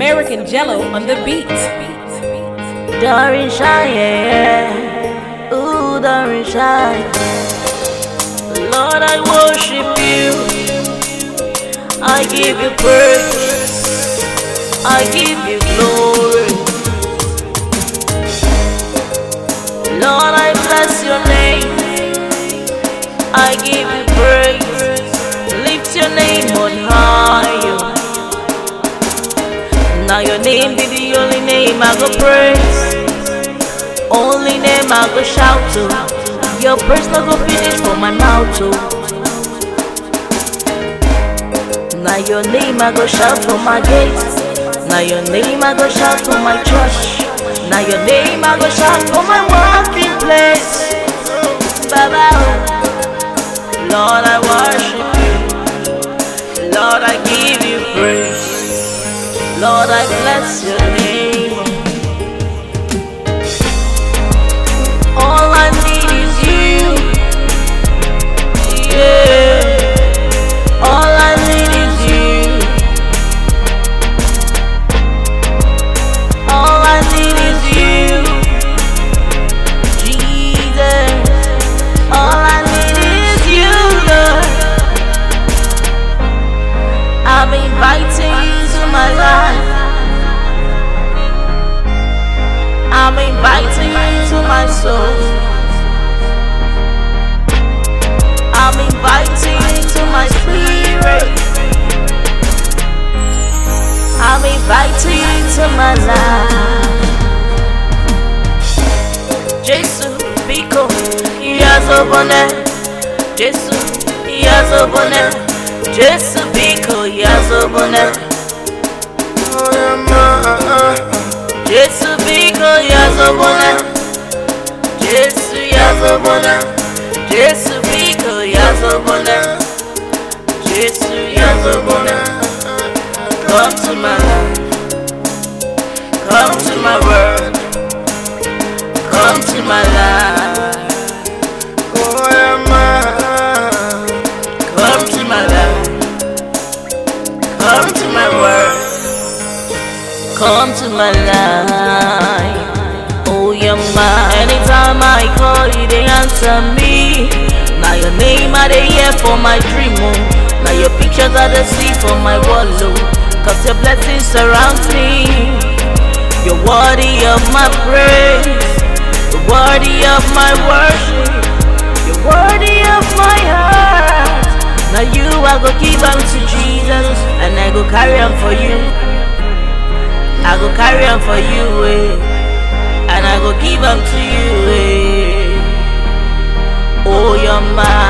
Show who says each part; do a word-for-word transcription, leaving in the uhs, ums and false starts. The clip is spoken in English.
Speaker 1: American Jello on the beat.
Speaker 2: Darren Shine, yeah. Ooh, Darren Shine. Lord, I worship you. I give you praise. I give you glory. Lord, I bless your name. I give you praise. Lift your name on high. Now your name be the only name I go praise. Only name I go shout to. Your praise not go finish from my mouth to. Now your name I go shout from my gates. Now your name I go shout from my church. Now your name I go shout from my working place. Baba, Lord, I worship you. Lord, I give you praise. Lord, I bless your name. All I need is you. Yeah. All I need is you. All I need is you. Jesus. All I need is you, Lord. I'm inviting you to my life. I'm inviting you to my soul. I'm inviting you to my spirit. I'm inviting you to my life. Jesus, Biko, Yazobone. Jesus, Yazobone. Jesus, Biko, Yazobone. Jesus, Biko, Yazobone. Jesus, Yazobone. Jesus, Biko, Yazobone. Jesus, Yazobone. Come to my life. Come to my world. Come to my life. Come to my life. Come to my world. Come to my life. Oh, you're mine. Anytime I call you, they answer me. Now your name are they here for my dream, oh. Now your pictures are the sea for my wall, oh. Cause your blessings surround me. You're worthy of my praise. You're worthy of my worship. You're worthy of my heart. Now you I go give them to Jesus, and I go carry them for you. I go carry them for you, eh. And I go give them to you, eh. Oh, you're mine.